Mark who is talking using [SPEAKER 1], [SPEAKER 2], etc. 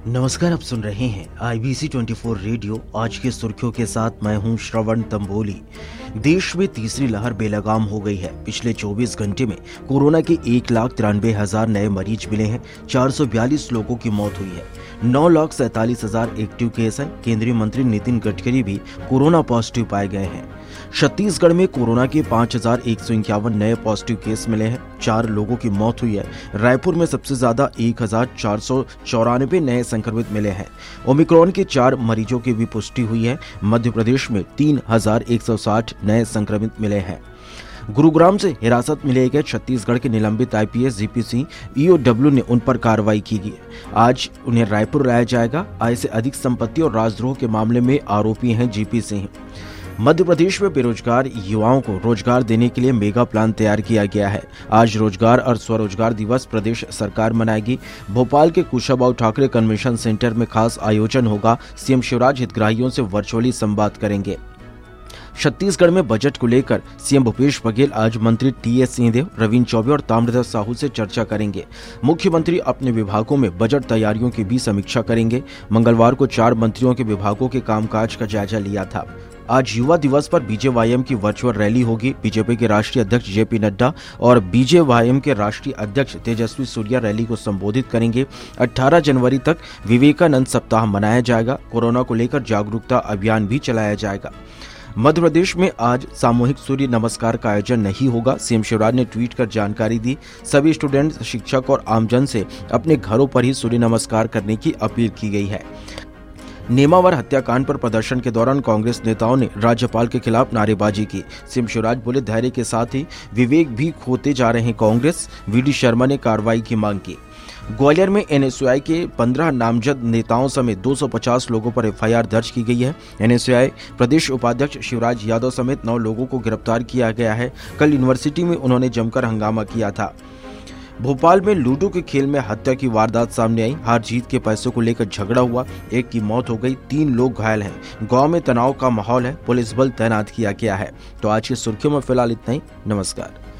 [SPEAKER 1] नमस्कार, आप सुन रहे हैं IBC 24 रेडियो। आज की सुर्खियों के साथ मैं हूं श्रवण तंबोली। देश में तीसरी लहर बेलगाम हो गई है। पिछले 24 घंटे में कोरोना के 1,93,000 नए मरीज मिले हैं। 442 लोगों की मौत हुई है। 9,47,000 एक्टिव केस हैं। केंद्रीय मंत्री नितिन गडकरी भी कोरोना पॉजिटिव पाए गए हैं। छत्तीसगढ़ में कोरोना के 5,151 नए पॉजिटिव केस मिले हैं। 4 लोगों की मौत हुई है। रायपुर में सबसे ज्यादा 1,494 नए संक्रमित मिले हैं। ओमिक्रॉन के 4 मरीजों की भी पुष्टि हुई है। मध्य प्रदेश में 3,160 नए संक्रमित मिले हैं। गुरुग्राम से हिरासत में लिए गए छत्तीसगढ़ के निलंबित IPS GPC EOW ने उन पर कार्रवाई की है। आज उन्हें रायपुर लाया जाएगा। आय से अधिक संपत्ति और राजद्रोह के मामले में आरोपी हैं GP। मध्य प्रदेश में बेरोजगार युवाओं को रोजगार देने के लिए मेगा प्लान तैयार किया गया है। आज रोजगार और स्वरोजगार दिवस प्रदेश सरकार मनाएगी। भोपाल के कुशाभाऊ ठाकरे कन्वेंशन सेंटर में खास आयोजन होगा। CM शिवराज हितग्राहियों से वर्चुअली संवाद करेंगे। छत्तीसगढ़ में बजट को लेकर CM भूपेश बघेल आज मंत्री TS सिंहदेव, रविन्द्र चौबे और ताम्रध्वज साहू से चर्चा करेंगे। मुख्यमंत्री अपने विभागों में बजट तैयारियों की भी समीक्षा करेंगे। मंगलवार को 4 मंत्रियों के विभागों के कामकाज का जायजा लिया था। आज युवा दिवस पर BJYM की वर्चुअल रैली होगी। बीजेपी के राष्ट्रीय अध्यक्ष JP नड्डा और BJYM के राष्ट्रीय अध्यक्ष तेजस्वी सूर्या रैली को संबोधित करेंगे। 18 जनवरी तक विवेकानंद सप्ताह मनाया जाएगा। कोरोना को लेकर जागरूकता अभियान भी चलाया जाएगा। मध्य प्रदेश में आज सामूहिक सूर्य नमस्कार का आयोजन नहीं होगा। CM शिवराज ने ट्वीट कर जानकारी दी। सभी स्टूडेंट, शिक्षक और आमजन से अपने घरों पर ही सूर्य नमस्कार करने की अपील की गई है। नेमावर हत्याकांड पर प्रदर्शन के दौरान कांग्रेस नेताओं ने राज्यपाल के खिलाफ नारेबाजी की। CM शिवराज बोले, धैर्य के साथ ही विवेक भी खोते जा रहे हैं कांग्रेस। VD शर्मा ने कार्रवाई की मांग की। ग्वालियर में NSUI के 15 नामजद नेताओं समेत 250 लोगों पर FIR दर्ज की गई है। NSUI प्रदेश उपाध्यक्ष शिवराज यादव समेत 9 लोगों को गिरफ्तार किया गया है। कल यूनिवर्सिटी में उन्होंने जमकर हंगामा किया था। भोपाल में लूडो के खेल में हत्या की वारदात सामने आई। हार जीत के पैसों को लेकर झगड़ा हुआ। एक की मौत हो गई, 3 लोग घायल हैं। गांव में तनाव का माहौल है। पुलिस बल तैनात किया गया है। तो आज की सुर्खियों में फिलहाल इतना ही। नमस्कार।